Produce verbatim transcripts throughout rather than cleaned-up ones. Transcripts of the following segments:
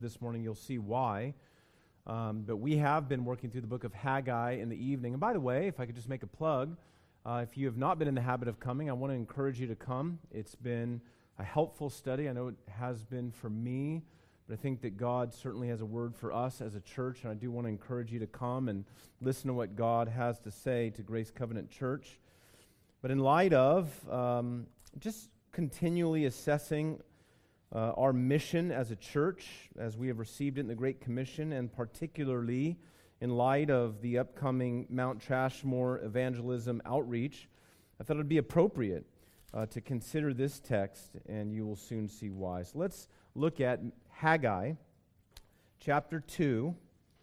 this morning. You'll see why. Um, but we have been working through the book of Haggai in the evening. And by the way, if I could just make a plug, uh, if you have not been in the habit of coming, I want to encourage you to come. It's been a helpful study. I know it has been for me, but I think that God certainly has a word for us as a church, and I do want to encourage you to come and listen to what God has to say to Grace Covenant Church. But in light of um, just continually assessing Uh, our mission as a church, as we have received it in the Great Commission, and particularly in light of the upcoming Mount Trashmore evangelism outreach, I thought it would be appropriate uh, to consider this text, and you will soon see why. So let's look at Haggai chapter two,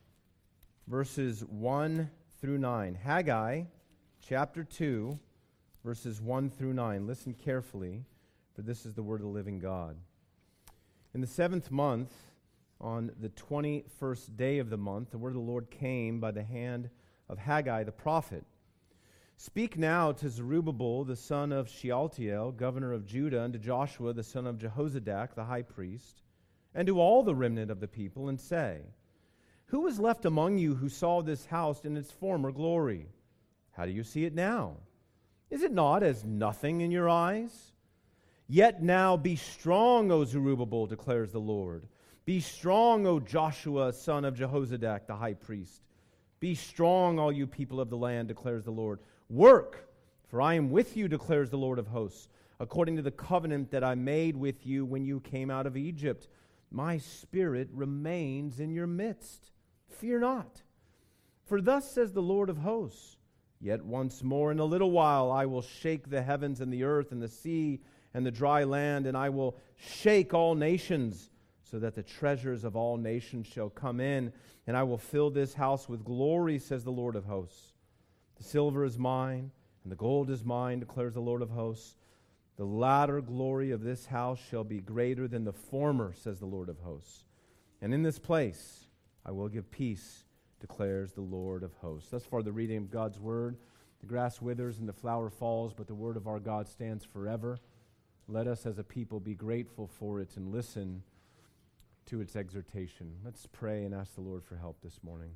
verses one through nine. Haggai chapter two, verses one through nine. Listen carefully, for this is the word of the living God. In the seventh month, on the twenty-first day of the month, the word of the Lord came by the hand of Haggai the prophet. Speak now to Zerubbabel, the son of Shealtiel, governor of Judah, and to Joshua, the son of Jehozadak, the high priest, and to all the remnant of the people, and say, Who is left among you who saw this house in its former glory? How do you see it now? Is it not as nothing in your eyes? Yet now be strong, O Zerubbabel, declares the Lord. Be strong, O Joshua, son of Jehozadak, the high priest. Be strong, all you people of the land, declares the Lord. Work, for I am with you, declares the Lord of hosts, according to the covenant that I made with you when you came out of Egypt. My spirit remains in your midst. Fear not. For thus says the Lord of hosts, Yet once more in a little while I will shake the heavens and the earth and the sea and the dry land, and I will shake all nations, so that the treasures of all nations shall come in, and I will fill this house with glory, says the Lord of hosts. The silver is mine, and the gold is mine, declares the Lord of hosts. The latter glory of this house shall be greater than the former, says the Lord of hosts. And in this place I will give peace, declares the Lord of hosts. Thus far the reading of God's word. The grass withers and the flower falls, but the word of our God stands forever. Let us as a people be grateful for it and listen to its exhortation. Let's pray and ask the Lord for help this morning.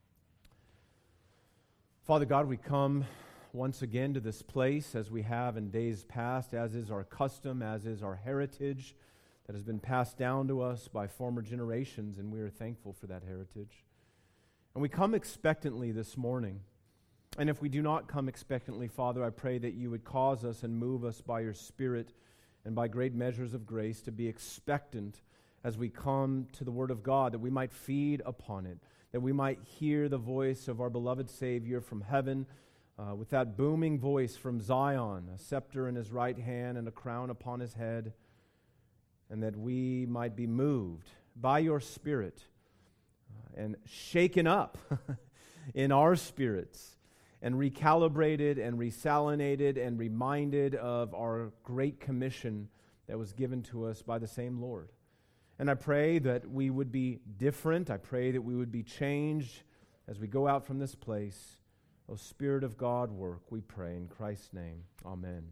Father God, we come once again to this place as we have in days past, as is our custom, as is our heritage that has been passed down to us by former generations, and we are thankful for that heritage. And we come expectantly this morning. And if we do not come expectantly, Father, I pray that you would cause us and move us by your Spirit and by great measures of grace to be expectant as we come to the Word of God, that we might feed upon it, that we might hear the voice of our beloved Savior from heaven uh, with that booming voice from Zion, a scepter in his right hand and a crown upon his head, and that we might be moved by your Spirit uh, and shaken up in our spirits, and recalibrated and resalinated and reminded of our great commission that was given to us by the same Lord. And I pray that we would be different. I pray that we would be changed as we go out from this place. O Spirit of God, work, we pray in Christ's name. Amen.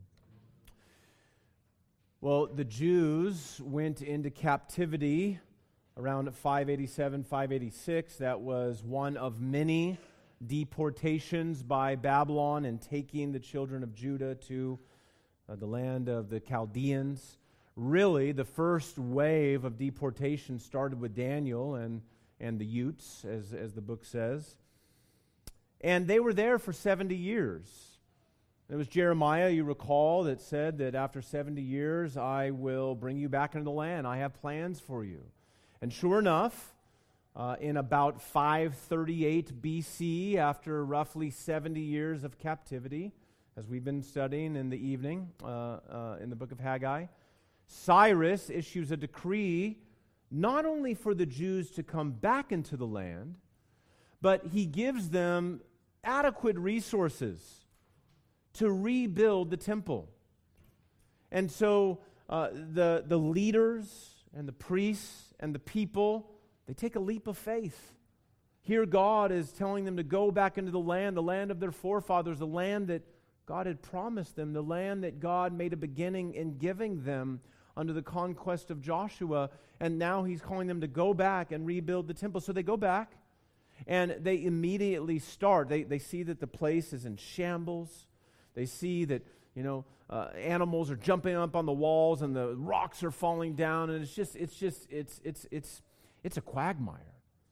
Well, the Jews went into captivity around five eighty-seven, five eighty-six. That was one of many deportations by Babylon and taking the children of Judah to uh, the land of the Chaldeans. Really, the first wave of deportation started with Daniel and, and the Utes, as, as the book says. And they were there for seventy years. It was Jeremiah, you recall, that said that after seventy years, I will bring you back into the land. I have plans for you. And sure enough, Uh, in about five thirty-eight B C, after roughly seventy years of captivity, as we've been studying in the evening uh, uh, in the book of Haggai, Cyrus issues a decree not only for the Jews to come back into the land, but he gives them adequate resources to rebuild the temple. And so uh, the, the leaders and the priests and the people, they take a leap of faith. Here God is telling them to go back into the land, the land of their forefathers, the land that God had promised them, the land that God made a beginning in giving them under the conquest of Joshua, and now he's calling them to go back and rebuild the temple. So they go back, and they immediately start. They, they see that the place is in shambles. They see that, you know, uh, animals are jumping up on the walls, and the rocks are falling down, and it's just, it's just, it's, it's, it's, it's a quagmire.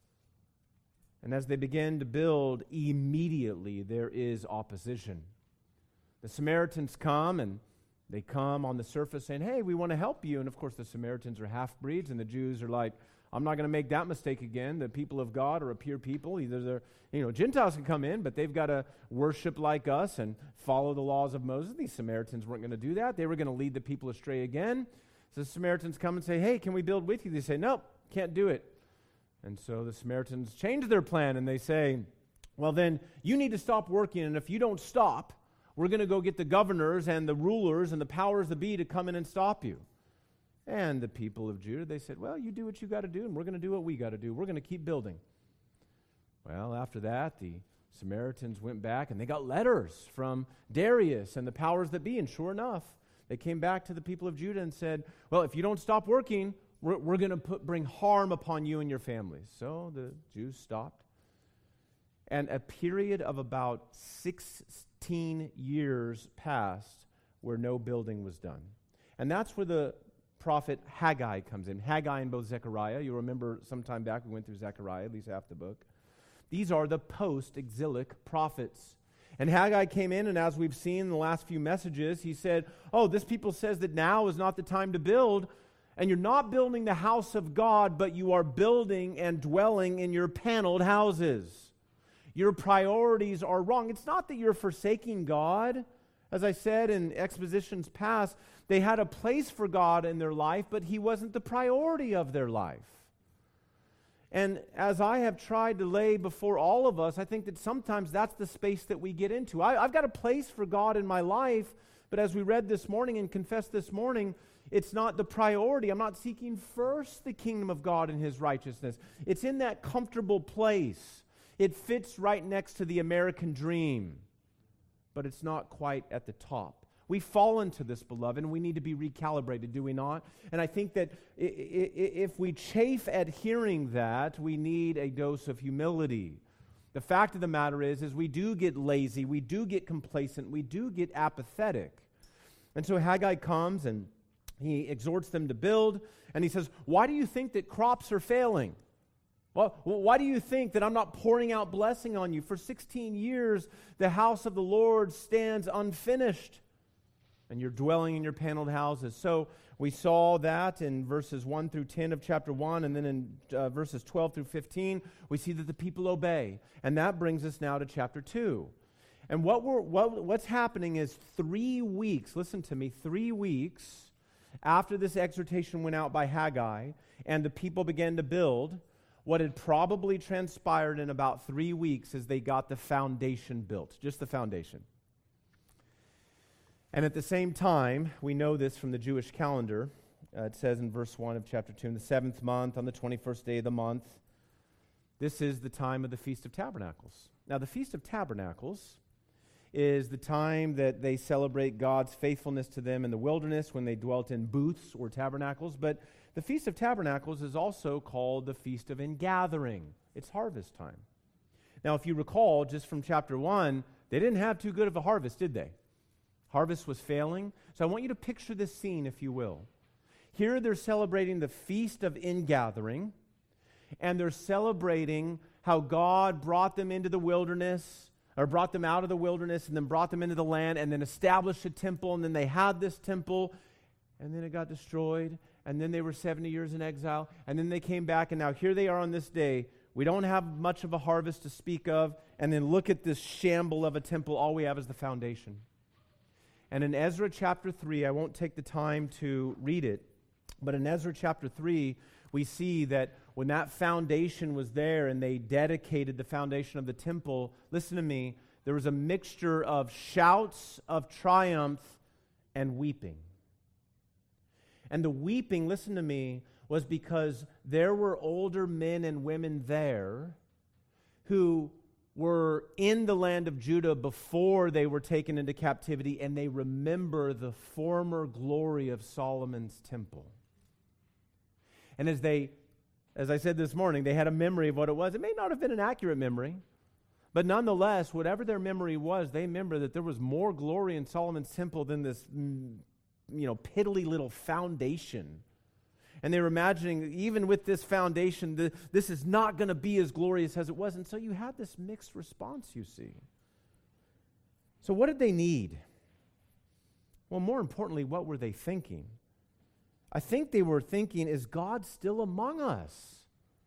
And as they begin to build, immediately there is opposition. The Samaritans come, and they come on the surface saying, hey, we want to help you. And of course, the Samaritans are half-breeds, and the Jews are like, I'm not going to make that mistake again. The people of God are a pure people. Either they're, you know, Gentiles can come in, but they've got to worship like us and follow the laws of Moses. These Samaritans weren't going to do that. They were going to lead the people astray again. So the Samaritans come and say, hey, can we build with you? They say, nope, can't do it. And so the Samaritans change their plan, and they say, well, then you need to stop working, and if you don't stop, we're going to go get the governors and the rulers and the powers that be to come in and stop you. And the people of Judah, they said, well, you do what you got to do, and we're going to do what we got to do. We're going to keep building. Well, after that, the Samaritans went back, and they got letters from Darius and the powers that be, and sure enough, they came back to the people of Judah and said, well, if you don't stop working, we're, we're going to put bring harm upon you and your families. So the Jews stopped. And a period of about sixteen years passed where no building was done. And that's where the prophet Haggai comes in. Haggai and both Zechariah. You remember sometime back we went through Zechariah, at least half the book. These are the post-exilic prophets. And Haggai came in, and as we've seen in the last few messages, he said, oh, this people says that now is not the time to build, and you're not building the house of God, but you are building and dwelling in your paneled houses. Your priorities are wrong. It's not that you're forsaking God. As I said in expositions past, they had a place for God in their life, but He wasn't the priority of their life. And as I have tried to lay before all of us, I think that sometimes that's the space that we get into. I, I've got a place for God in my life, but as we read this morning and confessed this morning, it's not the priority. I'm not seeking first the kingdom of God and His righteousness. It's in that comfortable place. It fits right next to the American dream, but it's not quite at the top. We fall into this, beloved, and we need to be recalibrated, do we not? And I think that I- I- if we chafe at hearing that, we need a dose of humility. The fact of the matter is, is we do get lazy, we do get complacent, we do get apathetic. And so Haggai comes and he exhorts them to build, and he says, why do you think that crops are failing? Well, why do you think that I'm not pouring out blessing on you? For sixteen years, the house of the Lord stands unfinished, and you're dwelling in your paneled houses. So we saw that in verses one through ten of chapter one, and then in uh, verses twelve through fifteen, we see that the people obey. And that brings us now to chapter two. And what we're, what, what's happening is three weeks, listen to me, three weeks after this exhortation went out by Haggai, and the people began to build, what had probably transpired in about three weeks is they got the foundation built, just the foundation. And at the same time, we know this from the Jewish calendar. Uh, it says in verse one of chapter two, in the seventh month, on the twenty-first day of the month, this is the time of the Feast of Tabernacles. Now, the Feast of Tabernacles is the time that they celebrate God's faithfulness to them in the wilderness when they dwelt in booths or tabernacles. But the Feast of Tabernacles is also called the Feast of Ingathering. It's harvest time. Now, if you recall, just from chapter one, they didn't have too good of a harvest, did they? Harvest was failing. So I want you to picture this scene, if you will. Here they're celebrating the Feast of Ingathering, and they're celebrating how God brought them into the wilderness, or brought them out of the wilderness, and then brought them into the land, and then established a temple, and then they had this temple, and then it got destroyed, and then they were seventy years in exile, and then they came back, and now here they are on this day. We don't have much of a harvest to speak of, and then look at this shamble of a temple. All we have is the foundation. And in Ezra chapter three, I won't take the time to read it, but in Ezra chapter three, we see that when that foundation was there and they dedicated the foundation of the temple, listen to me, there was a mixture of shouts of triumph and weeping. And the weeping, listen to me, was because there were older men and women there who were in the land of Judah before they were taken into captivity, and they remember the former glory of Solomon's temple. And as they, as I said this morning, they had a memory of what it was. It may not have been an accurate memory, but nonetheless, whatever their memory was, they remember that there was more glory in Solomon's temple than this, you know, piddly little foundation. And they were imagining, even with this foundation, the, this is not going to be as glorious as it was. And so you had this mixed response, you see. So what did they need? Well, more importantly, what were they thinking? I think they were thinking, is God still among us?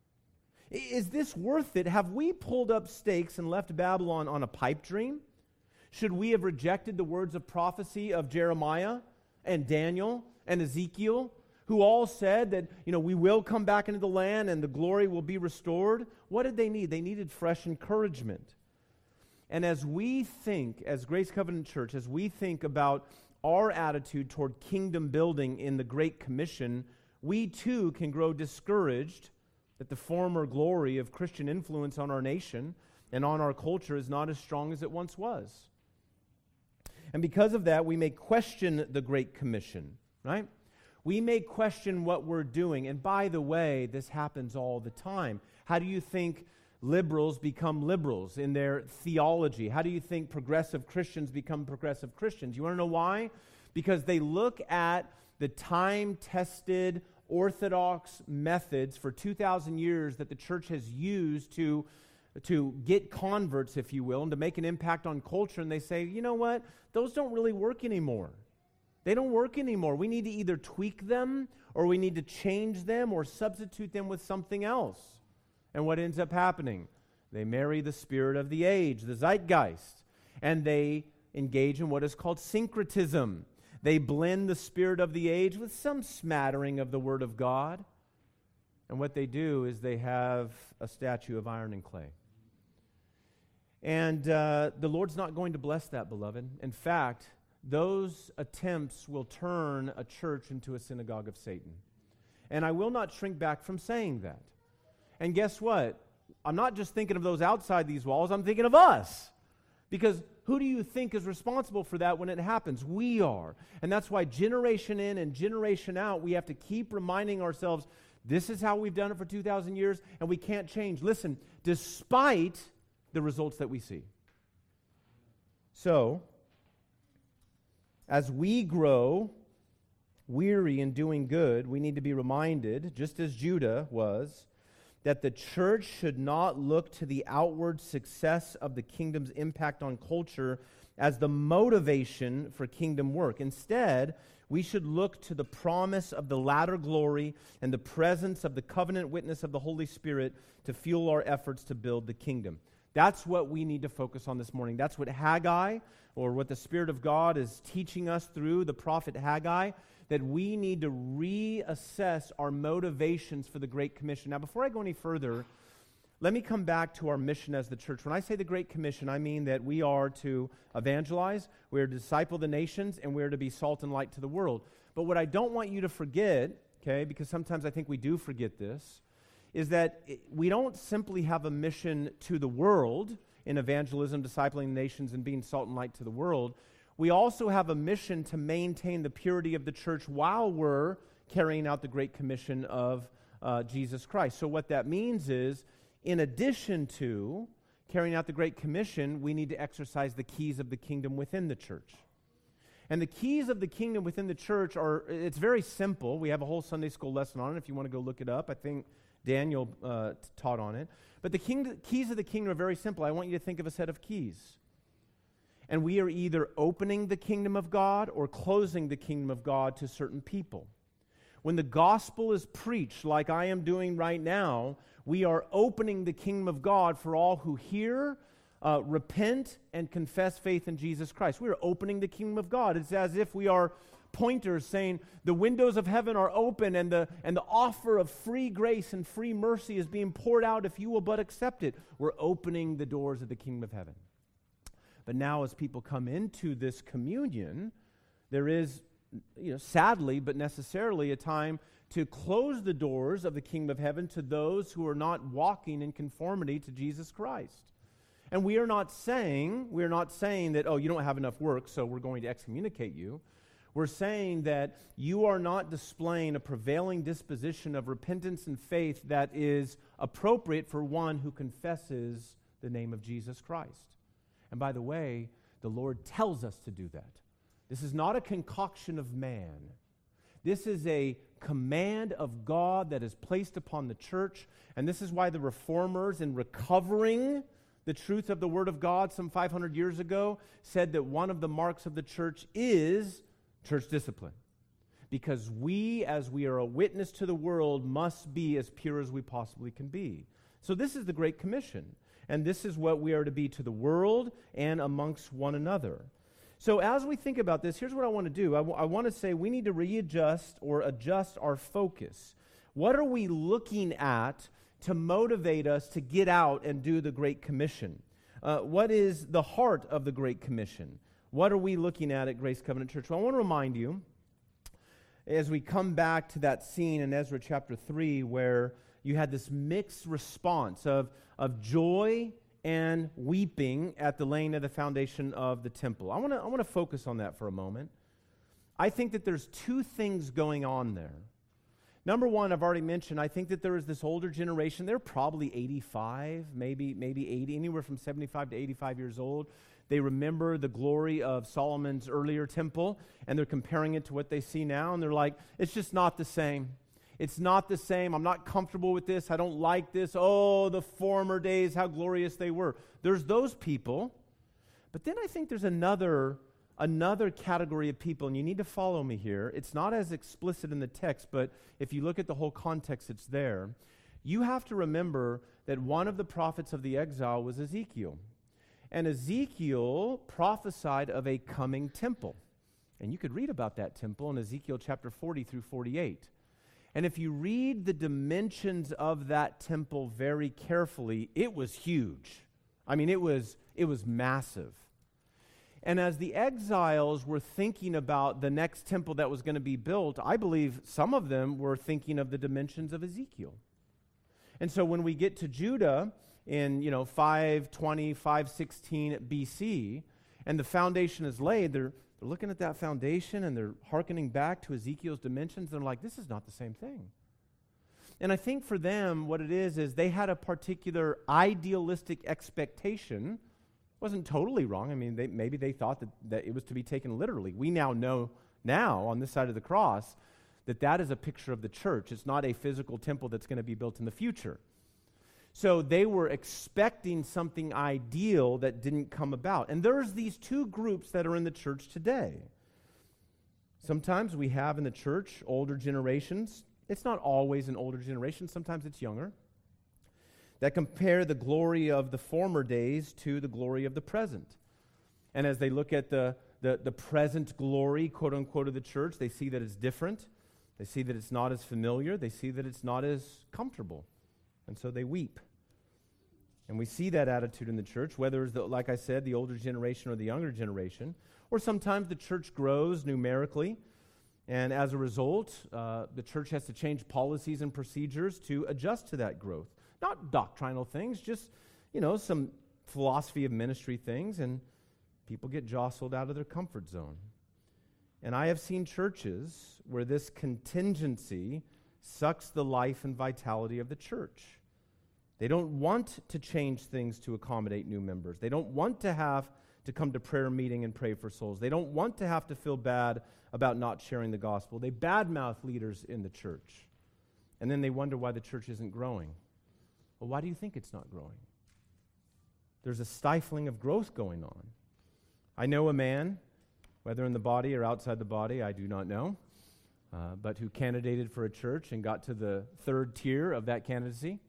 Is this worth it? Have we pulled up stakes and left Babylon on a pipe dream? Should we have rejected the words of prophecy of Jeremiah and Daniel and Ezekiel, who all said that, you know, we will come back into the land and the glory will be restored? What did they need? They needed fresh encouragement. And as we think, as Grace Covenant Church, as we think about our attitude toward kingdom building in the Great Commission, we too can grow discouraged that the former glory of Christian influence on our nation and on our culture is not as strong as it once was. And because of that, we may question the Great Commission, right? We may question what we're doing. And by the way, this happens all the time. How do you think liberals become liberals in their theology? How do you think progressive Christians become progressive Christians? You want to know why? Because they look at the time-tested orthodox methods for two thousand years that the church has used to, to get converts, if you will, and to make an impact on culture, and they say, you know what? Those don't really work anymore. They don't work anymore. We need to either tweak them, or we need to change them, or substitute them with something else. And what ends up happening? They marry the spirit of the age, the zeitgeist, and they engage in what is called syncretism. They blend the spirit of the age with some smattering of the Word of God. And what they do is they have a statue of iron and clay. And uh, the Lord's not going to bless that, beloved. In fact, those attempts will turn a church into a synagogue of Satan. And I will not shrink back from saying that. And guess what? I'm not just thinking of those outside these walls, I'm thinking of us. Because who do you think is responsible for that when it happens? We are. And that's why generation in and generation out, we have to keep reminding ourselves, this is how we've done it for two thousand years, and we can't change. Listen, despite the results that we see. So, as we grow weary in doing good, we need to be reminded, just as Judah was, that the church should not look to the outward success of the kingdom's impact on culture as the motivation for kingdom work. Instead, we should look to the promise of the latter glory and the presence of the covenant witness of the Holy Spirit to fuel our efforts to build the kingdom. That's what we need to focus on this morning. That's what Haggai, or what the Spirit of God is teaching us through the prophet Haggai, that we need to reassess our motivations for the Great Commission. Now, before I go any further, let me come back to our mission as the church. When I say the Great Commission, I mean that we are to evangelize, we are to disciple the nations, and we are to be salt and light to the world. But what I don't want you to forget, okay, because sometimes I think we do forget this, is that we don't simply have a mission to the world in evangelism, discipling nations, and being salt and light to the world. We also have a mission to maintain the purity of the church while we're carrying out the Great Commission of uh, Jesus Christ. So what that means is, in addition to carrying out the Great Commission, we need to exercise the keys of the kingdom within the church. And the keys of the kingdom within the church are, it's very simple. We have a whole Sunday school lesson on it if you want to go look it up. I think Daniel uh, taught on it. But the king, keys of the kingdom are very simple. I want you to think of a set of keys. And we are either opening the kingdom of God or closing the kingdom of God to certain people. When the gospel is preached, like I am doing right now, we are opening the kingdom of God for all who hear, uh, repent, and confess faith in Jesus Christ. We are opening the kingdom of God. It's as if we are pointers saying the windows of heaven are open and the, and the offer of free grace and free mercy is being poured out if you will but accept it. We're opening the doors of the kingdom of heaven. But now as people come into this communion, there is, you know, sadly but necessarily a time to close the doors of the kingdom of heaven to those who are not walking in conformity to Jesus Christ. And we are not saying, we are not saying that, oh, you don't have enough work, so we're going to excommunicate you. We're saying that you are not displaying a prevailing disposition of repentance and faith that is appropriate for one who confesses the name of Jesus Christ. And by the way, the Lord tells us to do that. This is not a concoction of man. This is a command of God that is placed upon the church. And this is why the reformers, in recovering the truth of the Word of God some five hundred years ago, said that one of the marks of the church is church discipline. Because we, as we are a witness to the world, must be as pure as we possibly can be. So this is the Great Commission. And this is what we are to be to the world and amongst one another. So as we think about this, here's what I want to do. I, w- I want to say we need to readjust or adjust our focus. What are we looking at to motivate us to get out and do the Great Commission? Uh, what is the heart of the Great Commission? What are we looking at at Grace Covenant Church? Well, I want to remind you, as we come back to that scene in Ezra chapter three, where you had this mixed response of, of joy and weeping at the laying of the foundation of the temple. I want to I want to focus on that for a moment. I think that there's two things going on there. Number one, I've already mentioned, I think that there is this older generation. They're probably eighty-five, maybe, maybe eighty, anywhere from seventy-five to eighty-five years old. They remember the glory of Solomon's earlier temple, and they're comparing it to what they see now, and they're like, it's just not the same. It's not the same. I'm not comfortable with this. I don't like this. Oh, the former days, how glorious they were. There's those people. But then I think there's another, another category of people, and you need to follow me here. It's not as explicit in the text, but if you look at the whole context, it's there. You have to remember that one of the prophets of the exile was Ezekiel. And Ezekiel prophesied of a coming temple. And you could read about that temple in Ezekiel chapter forty through forty-eight. And if you read the dimensions of that temple very carefully, it was huge. I mean, it was it was massive. And as the exiles were thinking about the next temple that was going to be built, I believe some of them were thinking of the dimensions of Ezekiel. And so when we get to Judah in, you know, five twenty, five sixteen B C, and the foundation is laid, they're They're looking at that foundation and they're hearkening back to Ezekiel's dimensions. And they're like, this is not the same thing. And I think for them, what it is, is they had a particular idealistic expectation. It wasn't totally wrong. I mean, they, maybe they thought that, that it was to be taken literally. We now know now, on this side of the cross, that that is a picture of the church. It's not a physical temple that's going to be built in the future. So they were expecting something ideal that didn't come about. And there's these two groups that are in the church today. Sometimes we have in the church older generations. It's not always an older generation. Sometimes it's younger. That compare the glory of the former days to the glory of the present. And as they look at the, the, the present glory, quote unquote, of the church, they see that it's different. They see that it's not as familiar. They see that it's not as comfortable. And so they weep. And we see that attitude in the church, whether it's, the, like I said, the older generation or the younger generation. Or sometimes the church grows numerically, and as a result, uh, the church has to change policies and procedures to adjust to that growth. Not doctrinal things, just, you know, some philosophy of ministry things, and people get jostled out of their comfort zone. And I have seen churches where this contingency sucks the life and vitality of the church. They don't want to change things to accommodate new members. They don't want to have to come to prayer meeting and pray for souls. They don't want to have to feel bad about not sharing the gospel. They badmouth leaders in the church. And then they wonder why the church isn't growing. Well, why do you think it's not growing? There's a stifling of growth going on. I know a man, whether in the body or outside the body, I do not know, uh, but who candidated for a church and got to the third tier of that candidacy.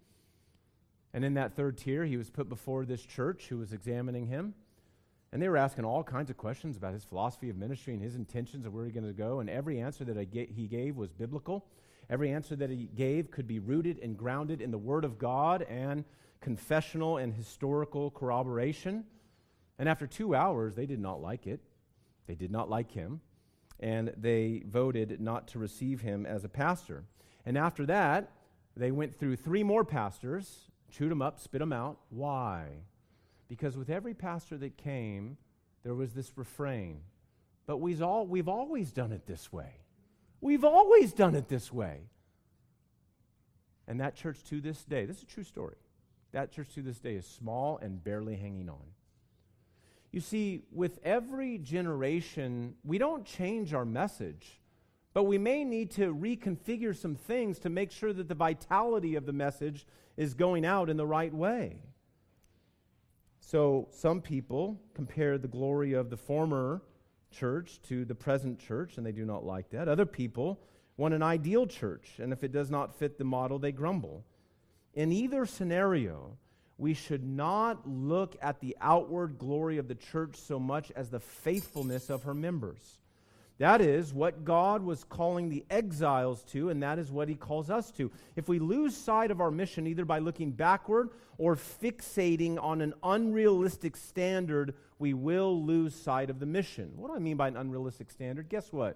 And in that third tier, he was put before this church who was examining him. And they were asking all kinds of questions about his philosophy of ministry and his intentions of where he's going to go. And every answer that I ga- he gave was biblical. Every answer that he gave could be rooted and grounded in the Word of God and confessional and historical corroboration. And after two hours, they did not like it. They did not like him. And they voted not to receive him as a pastor. And after that, they went through three more pastors, chewed them up, spit them out. Why? Because with every pastor that came, there was this refrain, but we've, all, we've always done it this way. We've always done it this way. And that church to this day, this is a true story, that church to this day is small and barely hanging on. You see, with every generation, we don't change our message, but we may need to reconfigure some things to make sure that the vitality of the message is going out in the right way. So some people compare the glory of the former church to the present church, and they do not like that. Other people want an ideal church, and if it does not fit the model, they grumble. In either scenario, we should not look at the outward glory of the church so much as the faithfulness of her members. That is what God was calling the exiles to, and that is what he calls us to. If we lose sight of our mission, either by looking backward or fixating on an unrealistic standard, we will lose sight of the mission. What do I mean by an unrealistic standard? Guess what?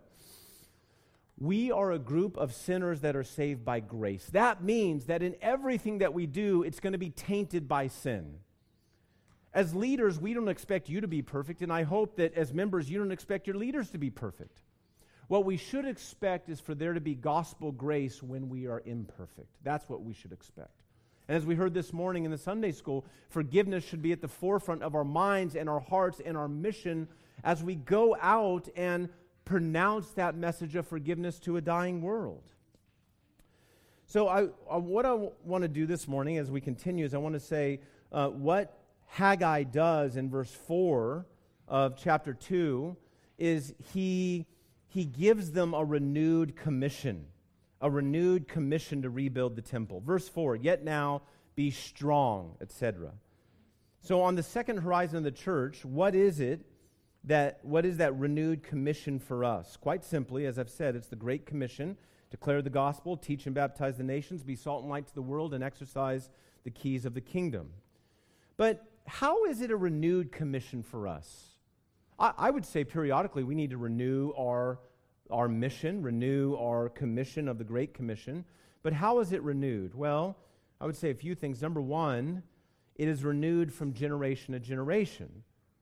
We are a group of sinners that are saved by grace. That means that in everything that we do, it's going to be tainted by sin. As leaders, we don't expect you to be perfect, and I hope that as members, you don't expect your leaders to be perfect. What we should expect is for there to be gospel grace when we are imperfect. That's what we should expect. And as we heard this morning in the Sunday school, forgiveness should be at the forefront of our minds and our hearts and our mission as we go out and pronounce that message of forgiveness to a dying world. So I, I, what I w- want to do this morning as we continue is I want to say uh, what Haggai does in verse four of chapter two is he, he gives them a renewed commission, a renewed commission to rebuild the temple. Verse four, yet now be strong, et cetera. So on the second horizon of the church, what is it that, what is that renewed commission for us? Quite simply, as I've said, it's the Great Commission, declare the gospel, teach and baptize the nations, be salt and light to the world, and exercise the keys of the kingdom. But how is it a renewed commission for us? I, I would say periodically we need to renew our, our mission, renew our commission of the Great Commission. But how is it renewed? Well, I would say a few things. Number one, it is renewed from generation to generation.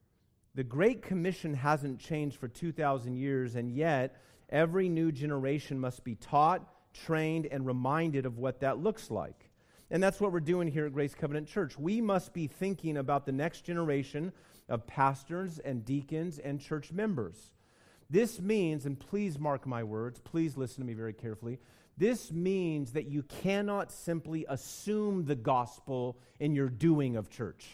The Great Commission hasn't changed for two thousand years, and yet every new generation must be taught, trained, and reminded of what that looks like. And that's what we're doing here at Grace Covenant Church. We must be thinking about the next generation of pastors and deacons and church members. This means, and please mark my words, please listen to me very carefully, this means that you cannot simply assume the gospel in your doing of church.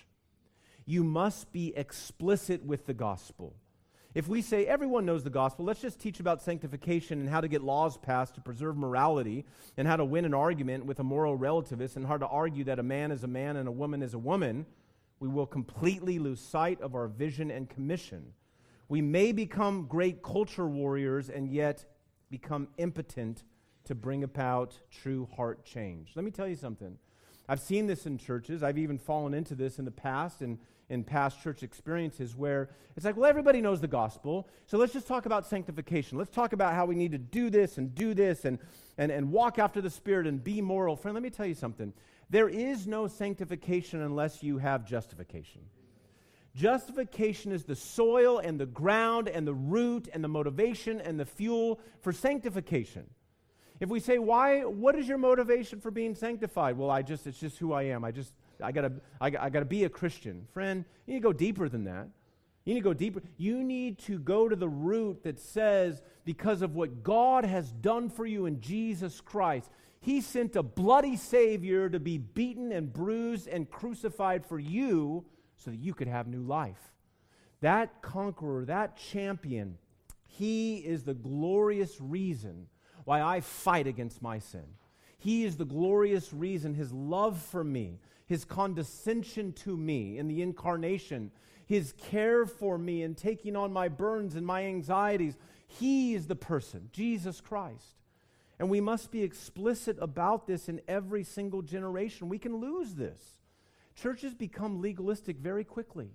You must be explicit with the gospel. If we say everyone knows the gospel, let's just teach about sanctification and how to get laws passed to preserve morality and how to win an argument with a moral relativist and how to argue that a man is a man and a woman is a woman, we will completely lose sight of our vision and commission. We may become great culture warriors and yet become impotent to bring about true heart change. Let me tell you something. I've seen this in churches. I've even fallen into this in the past and in past church experiences where it's like, well, everybody knows the gospel, so let's just talk about sanctification. Let's talk about how we need to do this and do this and, and, and walk after the Spirit and be moral. Friend, let me tell you something. There is no sanctification unless you have justification. Justification is the soil and the ground and the root and the motivation and the fuel for sanctification. If we say, why, what is your motivation for being sanctified? Well, I just, it's just who I am. I just, I gotta, I, I gotta be a Christian. Friend, you need to go deeper than that. You need to go deeper. You need to go to the root that says, because of what God has done for you in Jesus Christ, He sent a bloody Savior to be beaten and bruised and crucified for you so that you could have new life. That conqueror, that champion, He is the glorious reason why I fight against my sin. He is the glorious reason, His love for me, His condescension to me in the incarnation, His care for me in taking on my burdens and my anxieties. He is the person, Jesus Christ. And we must be explicit about this in every single generation. We can lose this. Churches become legalistic very quickly.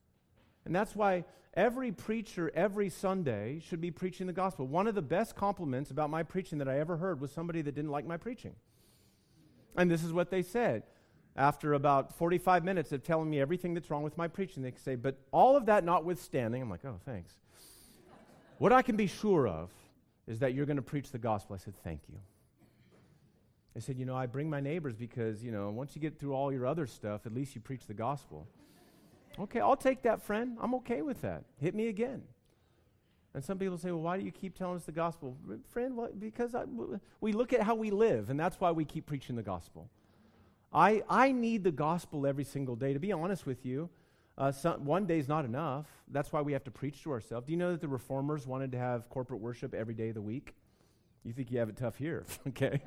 And that's why every preacher every Sunday should be preaching the gospel. One of the best compliments about my preaching that I ever heard was somebody that didn't like my preaching. And this is what they said. after about forty-five minutes of telling me everything that's wrong with my preaching, they say, but all of that notwithstanding, I'm like, oh, thanks. What I can be sure of is that you're going to preach the gospel. I said, thank you. They said, you know, I bring my neighbors because, you know, once you get through all your other stuff, at least you preach the gospel. Okay, I'll take that, friend. I'm okay with that. Hit me again. And some people say, well, why do you keep telling us the gospel? Friend, what? Because I, we look at how we live, and that's why we keep preaching the gospel. I I need the gospel every single day. To be honest with you, uh, some, one day is not enough. That's why we have to preach to ourselves. Do you know that the reformers wanted to have corporate worship every day of the week? You think you have it tough here, okay?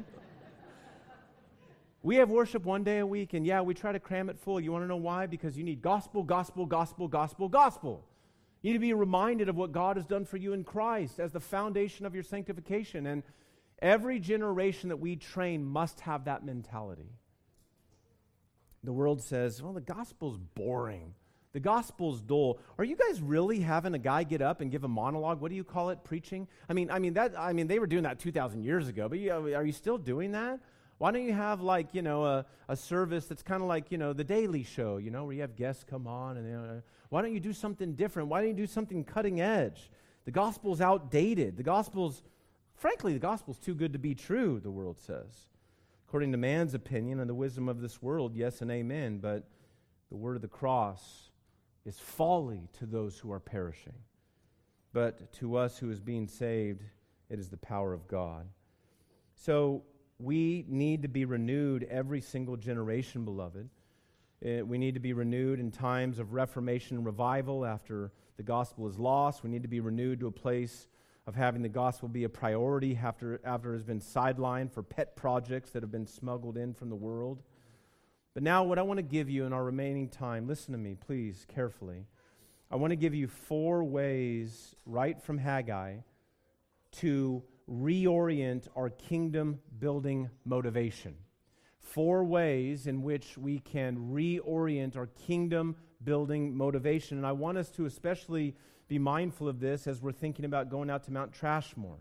We have worship one day a week, and yeah, we try to cram it full. You want to know why? Because you need gospel, gospel, gospel, gospel, gospel. You need to be reminded of what God has done for you in Christ as the foundation of your sanctification. And every generation that we train must have that mentality. The world says, well, the gospel's boring. The gospel's dull. Are you guys really having a guy get up and give a monologue? What do you call it? Preaching? I mean, I mean that. I mean, they were doing that two thousand years ago. But you, are you still doing that? Why don't you have like, you know, a, a service that's kind of like, you know, the Daily Show, you know, where you have guests come on and, you know, why don't you do something different? Why don't you do something cutting edge? The gospel's outdated. The gospel's, frankly, the gospel's too good to be true, the world says. According to man's opinion and the wisdom of this world, yes and amen, but the word of the cross is folly to those who are perishing. But to us who is being saved, it is the power of God. So, we need to be renewed every single generation, beloved. Uh, we need to be renewed in times of reformation and revival after the gospel is lost. We need to be renewed to a place of having the gospel be a priority after, after it has been sidelined for pet projects that have been smuggled in from the world. But now what I want to give you in our remaining time, listen to me, please, carefully. I want to give you four ways right from Haggai to reorient our kingdom-building motivation. Four ways in which we can reorient our kingdom-building motivation. And I want us to especially be mindful of this as we're thinking about going out to Mount Trashmore.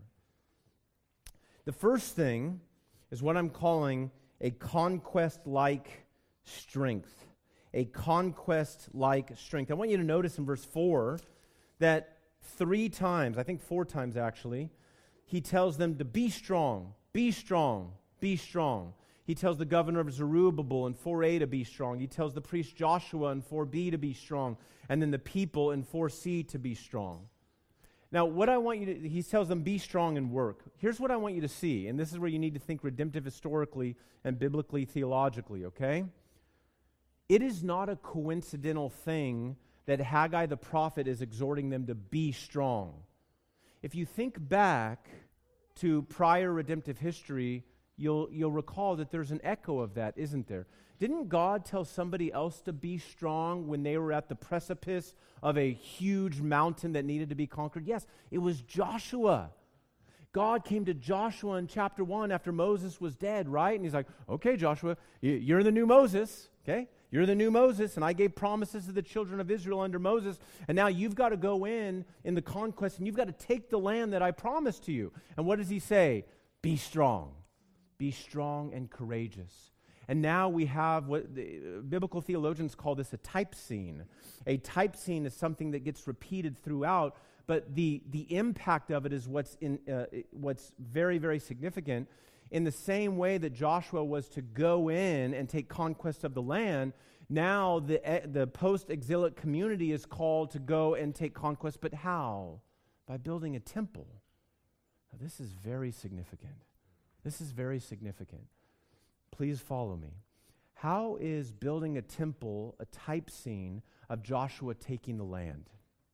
The first thing is what I'm calling a conquest-like strength. A conquest-like strength. I want you to notice in verse four that three times, I think four times actually, he tells them to be strong, be strong, be strong. He tells the governor of Zerubbabel in four A to be strong. He tells the priest Joshua in four B to be strong. And then the people in four C to be strong. Now, what I want you to, he tells them be strong and work. Here's what I want you to see, and this is where you need to think redemptive historically and biblically theologically, okay? It is not a coincidental thing that Haggai the prophet is exhorting them to be strong. If you think back to prior redemptive history, you'll you'll recall that there's an echo of that, isn't there? Didn't God tell somebody else to be strong when they were at the precipice of a huge mountain that needed to be conquered? Yes, it was Joshua. God came to Joshua in chapter one after Moses was dead, right? And he's like, okay, Joshua, you're the new Moses, okay? You're the new Moses, and I gave promises to the children of Israel under Moses, and now you've got to go in in the conquest, and you've got to take the land that I promised to you. And what does he say? Be strong. Be strong and courageous. And now we have what the biblical theologians call this a type scene. A type scene is something that gets repeated throughout, but the, the impact of it is what's in uh, what's very, very significant. In the same way that Joshua was to go in and take conquest of the land, now the, the post-exilic community is called to go and take conquest. But how? By building a temple. Now, this is very significant. This is very significant. Please follow me. How is building a temple a type scene of Joshua taking the land?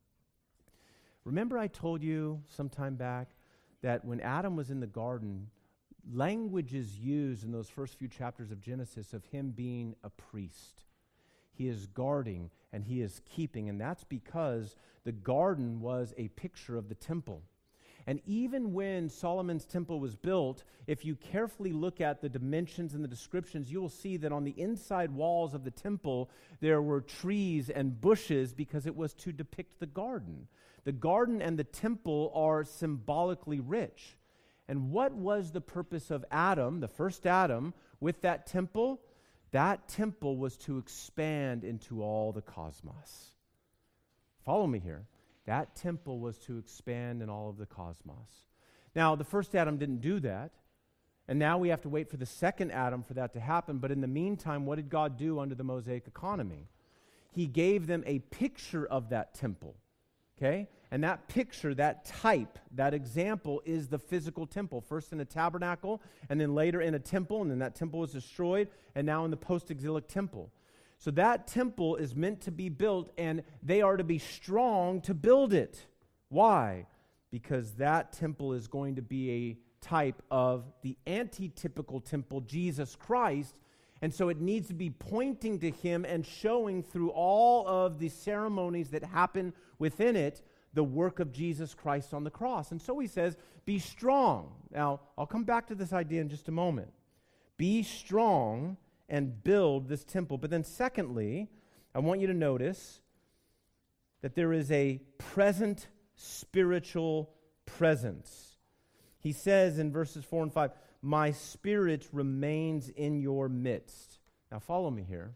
Remember I told you some time back that when Adam was in the garden, language is used in those first few chapters of Genesis of him being a priest. He is guarding and he is keeping, and that's because the garden was a picture of the temple. And even when Solomon's temple was built, if you carefully look at the dimensions and the descriptions, you will see that on the inside walls of the temple, there were trees and bushes because it was to depict the garden. The garden and the temple are symbolically rich. And what was the purpose of Adam, the first Adam, with that temple? That temple was to expand into all the cosmos. Follow me here. That temple was to expand in all of the cosmos. Now, the first Adam didn't do that, and now we have to wait for the second Adam for that to happen. But in the meantime, what did God do under the Mosaic economy? He gave them a picture of that temple, okay? And that picture, that type, that example is the physical temple. First in a tabernacle, and then later in a temple, and then that temple was destroyed, and now in the post-exilic temple. So that temple is meant to be built, and they are to be strong to build it. Why? Because that temple is going to be a type of the antitypical temple, Jesus Christ, and so it needs to be pointing to Him and showing through all of the ceremonies that happen within it the work of Jesus Christ on the cross. And so He says, be strong. Now, I'll come back to this idea in just a moment. Be strong and build this temple. But then secondly, I want you to notice that there is a present spiritual presence. He says in verses four and five, my spirit remains in your midst. Now follow me here.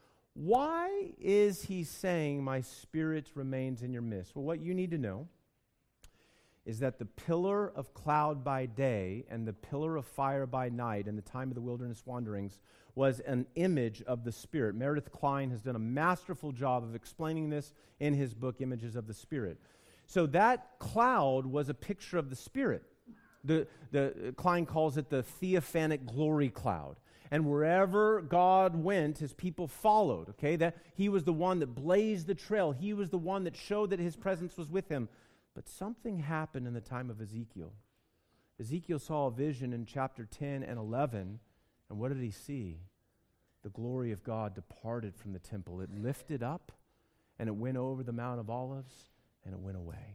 Why is he saying my spirit remains in your midst? Well, what you need to know is that the pillar of cloud by day and the pillar of fire by night in the time of the wilderness wanderings was an image of the Spirit. Meredith Kline has done a masterful job of explaining this in his book, Images of the Spirit. So that cloud was a picture of the Spirit. The, the Kline calls it the theophanic glory cloud. And wherever God went, His people followed, okay? That He was the one that blazed the trail. He was the one that showed that His presence was with him. But something happened in the time of Ezekiel. Ezekiel saw a vision in chapter ten and eleven, and what did he see? The glory of God departed from the temple. It lifted up, and it went over the Mount of Olives, and it went away.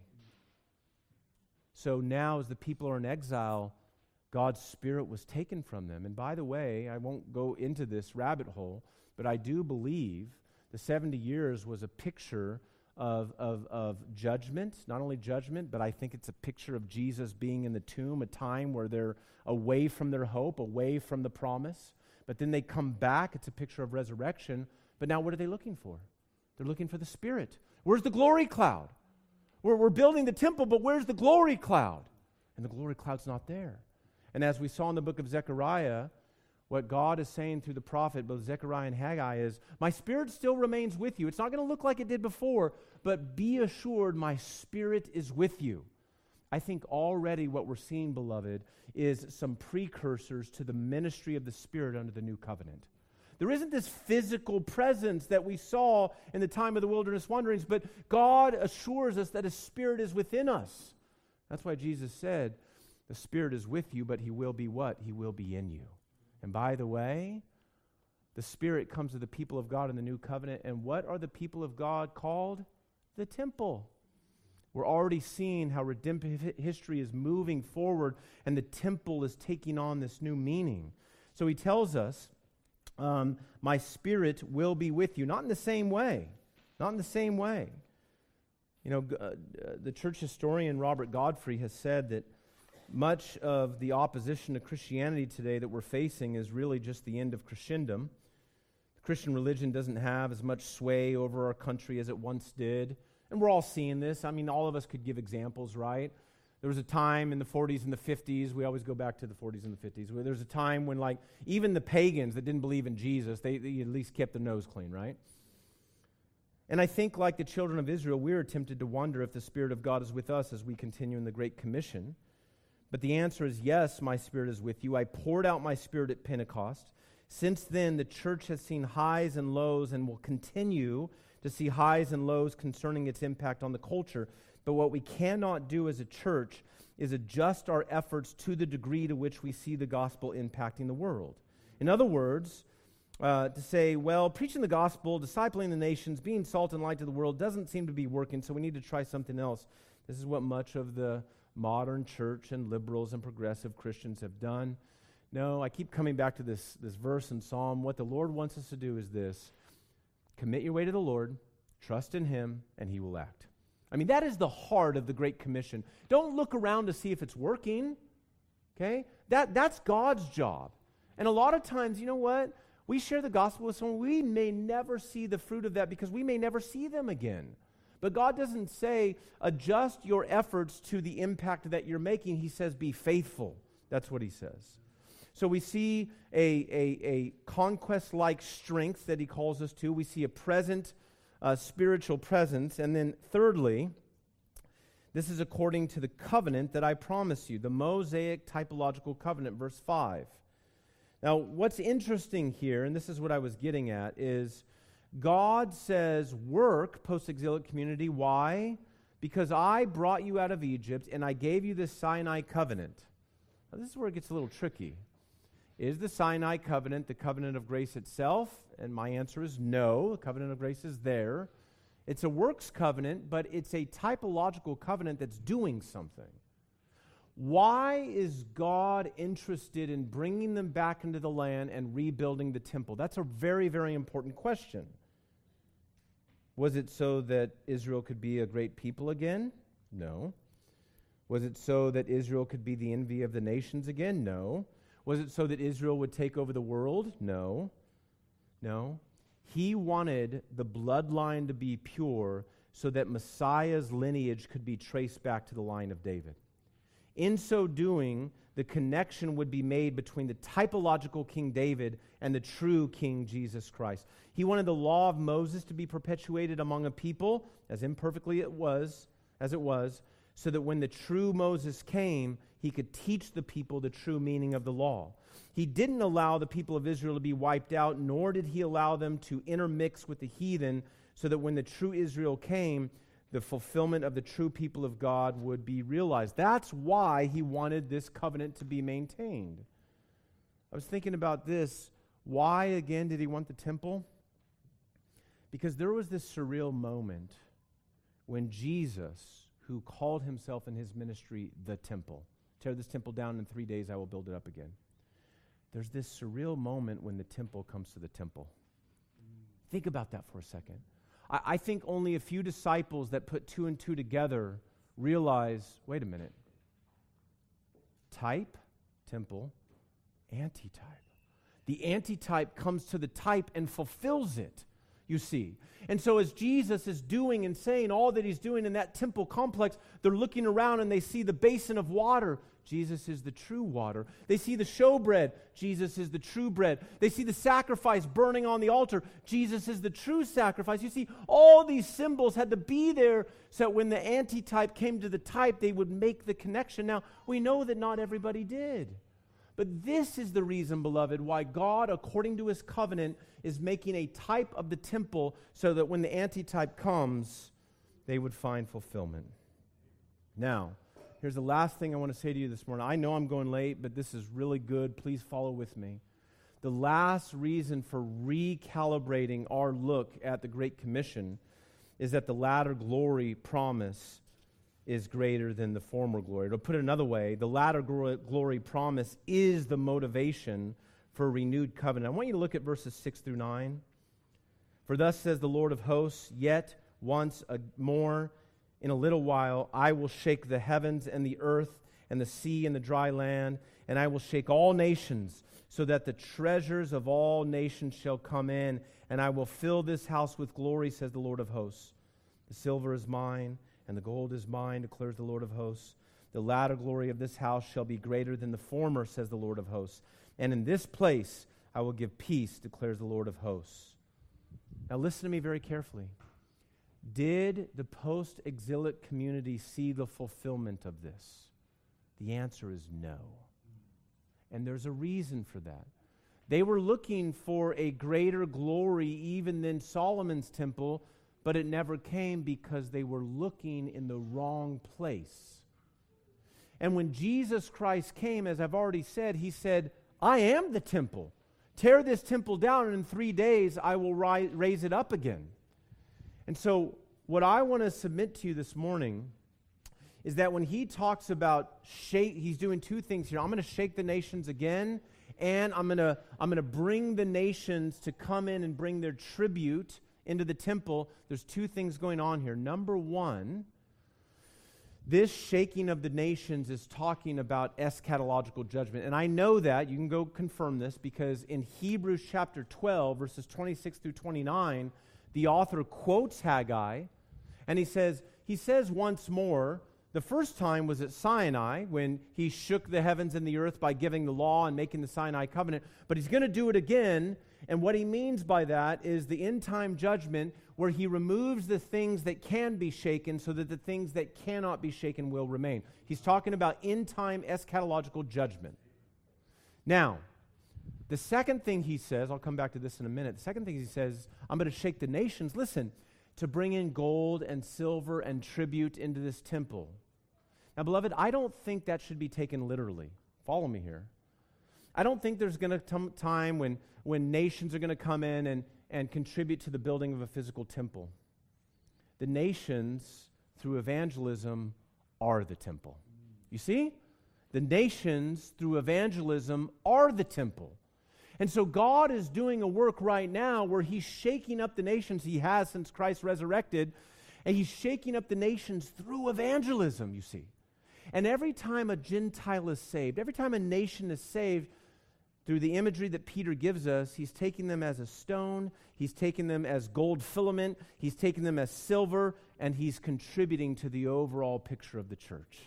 So now as the people are in exile, God's Spirit was taken from them. And by the way, I won't go into this rabbit hole, but I do believe the seventy years was a picture of, of, of judgment, not only judgment, but I think it's a picture of Jesus being in the tomb, a time where they're away from their hope, away from the promise. But then they come back. It's a picture of resurrection. But now what are they looking for? They're looking for the Spirit. Where's the glory cloud? We're, we're building the temple, but where's the glory cloud? And the glory cloud's not there. And as we saw in the book of Zechariah, what God is saying through the prophet, both Zechariah and Haggai, is, my Spirit still remains with you. It's not going to look like it did before, but be assured my Spirit is with you. I think already what we're seeing, beloved, is some precursors to the ministry of the Spirit under the new covenant. There isn't this physical presence that we saw in the time of the wilderness wanderings, but God assures us that His Spirit is within us. That's why Jesus said, the Spirit is with you, but He will be what? He will be in you. And by the way, the Spirit comes to the people of God in the new covenant, and what are the people of God called? The temple. We're already seeing how redemptive history is moving forward, and the temple is taking on this new meaning. So He tells us, um, my Spirit will be with you. Not in the same way. Not in the same way. You know, uh, the church historian Robert Godfrey has said that much of the opposition to Christianity today that we're facing is really just the end of Christendom. The Christian religion doesn't have as much sway over our country as it once did. And we're all seeing this. I mean, all of us could give examples, right? There was a time in the forties and the fifties, we always go back to the forties and the fifties, where there was a time when, like, even the pagans that didn't believe in Jesus, they, they at least kept their nose clean, right? And I think, like the children of Israel, we're tempted to wonder if the Spirit of God is with us as we continue in the Great Commission. But the answer is yes, my Spirit is with you. I poured out my Spirit at Pentecost. Since then, the church has seen highs and lows and will continue to see highs and lows concerning its impact on the culture. But what we cannot do as a church is adjust our efforts to the degree to which we see the gospel impacting the world. In other words, uh, to say, well, preaching the gospel, discipling the nations, being salt and light to the world doesn't seem to be working, so we need to try something else. This is what much of the modern church and liberals and progressive Christians have done. No, I keep coming back to this, this verse in Psalm. What the Lord wants us to do is this: commit your way to the Lord, trust in Him, and He will act. I mean, that is the heart of the Great Commission. Don't look around to see if it's working, okay? That, that's God's job. And a lot of times, you know what? We share the gospel with someone, we may never see the fruit of that because we may never see them again. But God doesn't say, adjust your efforts to the impact that you're making. He says, be faithful. That's what he says. So we see a, a, a conquest-like strength that he calls us to. We see a present uh, spiritual presence. And then thirdly, this is according to the covenant that I promise you, the Mosaic typological covenant, verse five. Now, what's interesting here, and this is what I was getting at, is God says, work, post-exilic community. Why? Because I brought you out of Egypt and I gave you this Sinai covenant. Now, this is where it gets a little tricky. Is the Sinai covenant the covenant of grace itself? And my answer is no. The covenant of grace is there. It's a works covenant, but it's a typological covenant that's doing something. Why is God interested in bringing them back into the land and rebuilding the temple? That's a very, very important question. Was it so that Israel could be a great people again? No. Was it so that Israel could be the envy of the nations again? No. Was it so that Israel would take over the world? No. No. He wanted the bloodline to be pure so that Messiah's lineage could be traced back to the line of David. In so doing, the connection would be made between the typological King David and the true King Jesus Christ. He wanted the law of Moses to be perpetuated among a people, as imperfectly it was, as it was, so that when the true Moses came, he could teach the people the true meaning of the law. He didn't allow the people of Israel to be wiped out, nor did he allow them to intermix with the heathen, so that when the true Israel came, the fulfillment of the true people of God would be realized. That's why he wanted this covenant to be maintained. I was thinking about this. Why, again, did he want the temple? Because there was this surreal moment when Jesus, who called himself in his ministry the temple, tear this temple down in three days, I will build it up again. There's this surreal moment when the temple comes to the temple. Mm. Think about that for a second. I, I think only a few disciples that put two and two together realize, wait a minute, type, temple, antitype. The antitype comes to the type and fulfills it, you see. And so as Jesus is doing and saying all that he's doing in that temple complex, they're looking around and they see the basin of water. Jesus is the true water. They see the showbread. Jesus is the true bread. They see the sacrifice burning on the altar. Jesus is the true sacrifice. You see, all these symbols had to be there so that when the antitype came to the type, they would make the connection. Now, we know that not everybody did. But this is the reason, beloved, why God, according to his covenant, is making a type of the temple so that when the antitype comes, they would find fulfillment. Now, here's the last thing I want to say to you this morning. I know I'm going late, but this is really good. Please follow with me. The last reason for recalibrating our look at the Great Commission is that the latter glory promise is greater than the former glory. To put it another way, the latter glory promise is the motivation for a renewed covenant. I want you to look at verses six through nine. For thus says the Lord of hosts, yet once more in a little while I will shake the heavens and the earth and the sea and the dry land, and I will shake all nations, so that the treasures of all nations shall come in, and I will fill this house with glory, says the Lord of hosts. The silver is mine, and the gold is mine, declares the Lord of hosts. The latter glory of this house shall be greater than the former, says the Lord of hosts. And in this place I will give peace, declares the Lord of hosts. Now listen to me very carefully. Did the post-exilic community see the fulfillment of this? The answer is no. And there's a reason for that. They were looking for a greater glory even than Solomon's temple, but it never came because they were looking in the wrong place. And when Jesus Christ came, as I've already said, he said, I am the temple. Tear this temple down, and in three days I will ri- raise it up again. And so what I want to submit to you this morning is that when he talks about shake, he's doing two things here. I'm going to shake the nations again, and I'm going to I'm going to bring the nations to come in and bring their tribute into the temple. There's two things going on here. Number one, This shaking of the nations is talking about eschatological judgment. And I know that, you can go confirm this, because in Hebrews chapter twelve, verses twenty-six through twenty-nine, the author quotes Haggai, and he says, he says once more, the first time was at Sinai, when he shook the heavens and the earth by giving the law and making the Sinai covenant, but he's going to do it again, and what he means by that is the end-time judgment, where he removes the things that can be shaken so that the things that cannot be shaken will remain. He's talking about end-time eschatological judgment. Now, the second thing he says, I'll come back to this in a minute, the second thing he says, I'm going to shake the nations, listen, to bring in gold and silver and tribute into this temple. Now, beloved, I don't think that should be taken literally. Follow me here. I don't think there's going to come time when, when nations are going to come in and and contribute to the building of a physical temple. The nations, through evangelism, are the temple. You see? The nations, through evangelism, are the temple. And so God is doing a work right now where He's shaking up the nations He has since Christ resurrected, and He's shaking up the nations through evangelism, you see. And every time a Gentile is saved, every time a nation is saved, through the imagery that Peter gives us, he's taking them as a stone, he's taking them as gold filament, he's taking them as silver, and he's contributing to the overall picture of the church.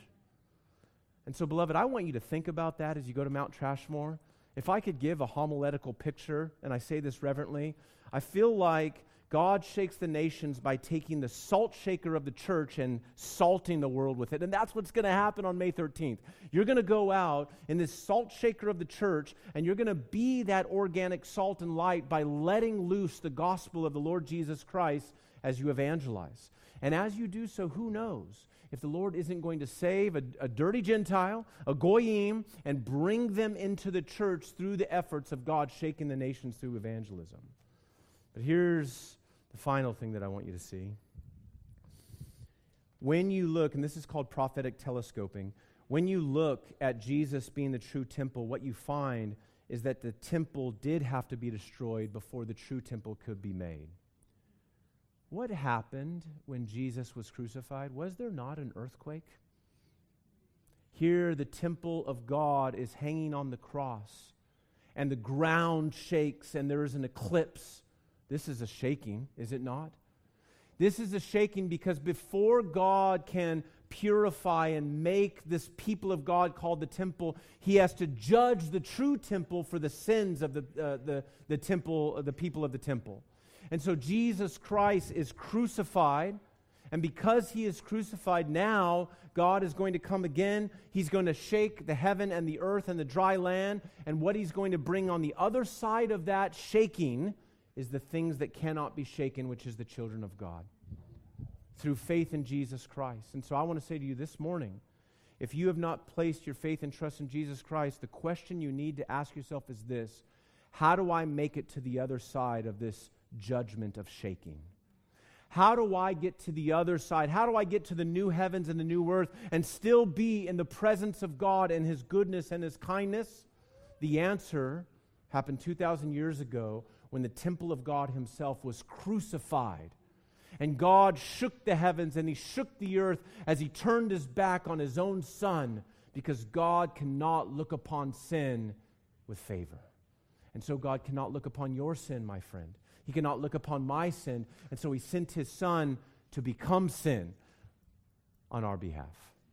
And so, beloved, I want you to think about that as you go to Mount Trashmore. If I could give a homiletical picture, and I say this reverently, I feel like God shakes the nations by taking the salt shaker of the church and salting the world with it. And that's what's going to happen on May thirteenth. You're going to go out in this salt shaker of the church, and you're going to be that organic salt and light by letting loose the gospel of the Lord Jesus Christ as you evangelize. And as you do so, who knows if the Lord isn't going to save a, a dirty Gentile, a goyim, and bring them into the church through the efforts of God shaking the nations through evangelism. But here's the final thing that I want you to see. When you look, and this is called prophetic telescoping, when you look at Jesus being the true temple, what you find is that the temple did have to be destroyed before the true temple could be made. What happened when Jesus was crucified? Was there not an earthquake? Here, the temple of God is hanging on the cross, and the ground shakes, and there is an eclipse. This is a shaking, is it not? This is a shaking because before God can purify and make this people of God called the temple, He has to judge the true temple for the sins of the, uh, the, the temple, the people of the temple. And so Jesus Christ is crucified, and because He is crucified now, God is going to come again. He's going to shake the heaven and the earth and the dry land, and what He's going to bring on the other side of that shaking is the things that cannot be shaken, which is the children of God, through faith in Jesus Christ. And so I want to say to you this morning, if you have not placed your faith and trust in Jesus Christ, the question you need to ask yourself is this: how do I make it to the other side of this judgment of shaking? How do I get to the other side? How do I get to the new heavens and the new earth and still be in the presence of God and His goodness and His kindness? The answer happened two thousand years ago when the temple of God Himself was crucified. And God shook the heavens and He shook the earth as He turned His back on His own Son, because God cannot look upon sin with favor. And so God cannot look upon your sin, my friend. He cannot look upon my sin. And so He sent His Son to become sin on our behalf.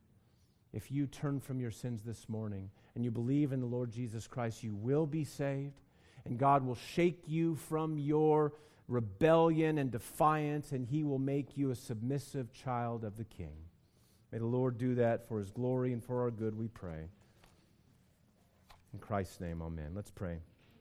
If you turn from your sins this morning and you believe in the Lord Jesus Christ, you will be saved. And God will shake you from your rebellion and defiance, and He will make you a submissive child of the King. May the Lord do that for His glory and for our good, we pray. In Christ's name, amen. Let's pray.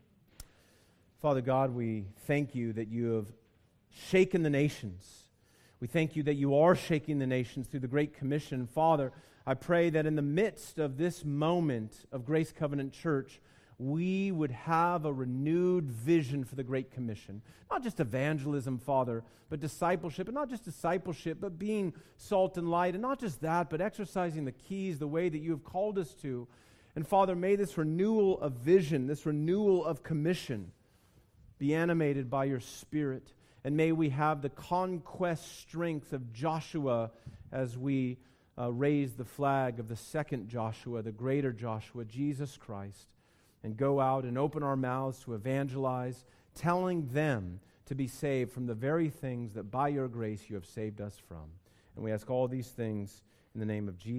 Father God, we thank You that You have shaken the nations. We thank You that You are shaking the nations through the Great Commission. Father, I pray that in the midst of this moment of Grace Covenant Church, we would have a renewed vision for the Great Commission. Not just evangelism, Father, but discipleship. And not just discipleship, but being salt and light. And not just that, but exercising the keys the way that You have called us to. And Father, may this renewal of vision, this renewal of commission, be animated by Your Spirit. And may we have the conquest strength of Joshua as we uh, raise the flag of the second Joshua, the greater Joshua, Jesus Christ, and go out and open our mouths to evangelize, telling them to be saved from the very things that by your grace you have saved us from. And we ask all these things in the name of Jesus.